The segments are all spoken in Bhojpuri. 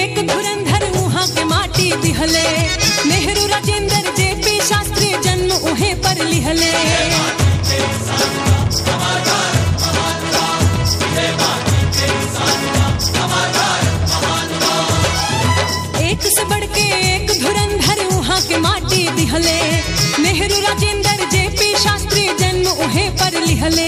एक धुरंधर उहाँ के माटी दिहले, नेहरू राजेंद्र जेपी शास्त्री जन्म उहे पर लिहले। एक से बढ़ के एक धुरंधर उहाँ के माटी दिहले, नेहरू राजेंद्र जेपी शास्त्री जन्म उहे पर लिहले।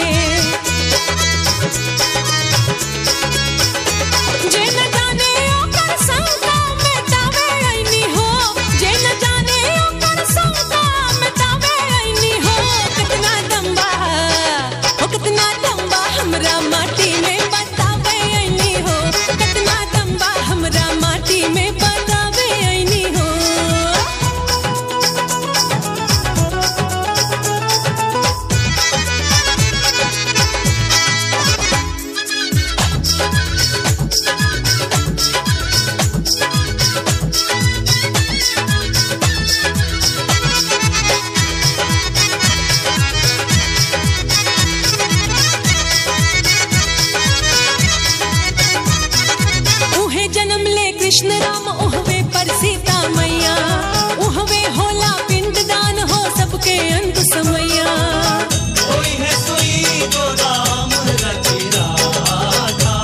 कृष्ण राम उहवे पर सीता मैया, उहवे होला पिंडदान हो सबके अंत समैया। कोई है सोई जो राम रचि राधा,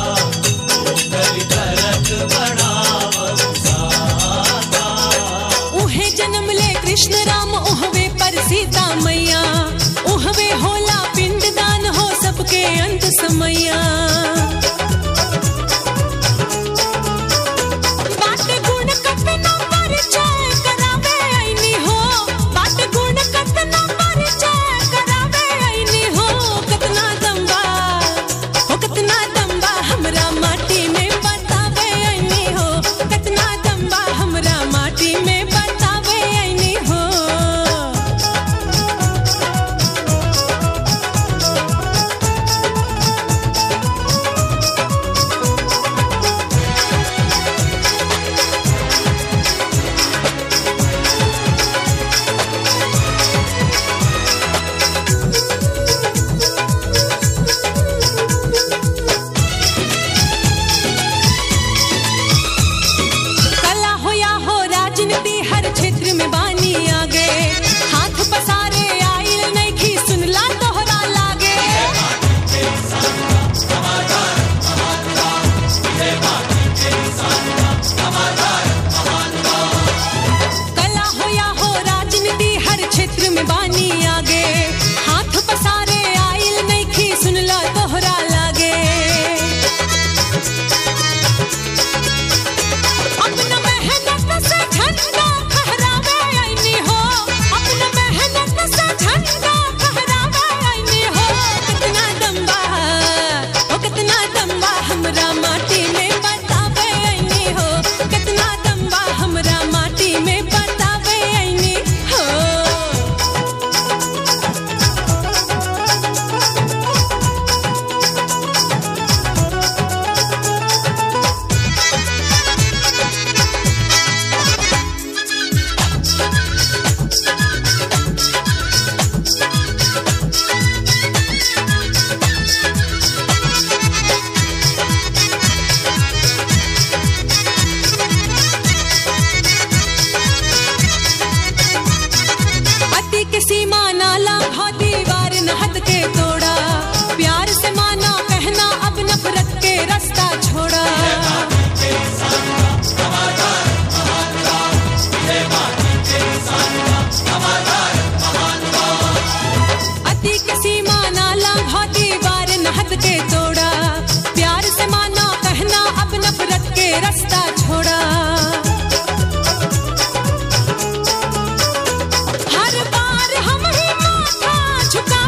कलि तरक बढ़ावत साधा। उहे जन्म ले कृष्ण राम उहवे पर सीता मैया, उहवे होला पिंडदान हो सबके अंत समैया।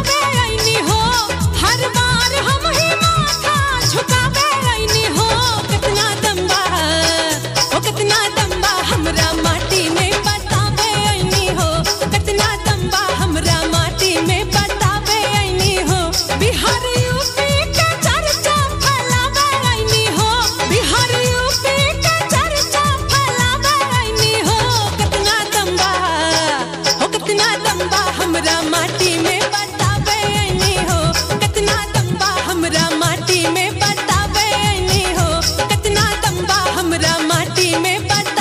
हर बार हम ही माथा झुकावे आईनी हो। माटी में बा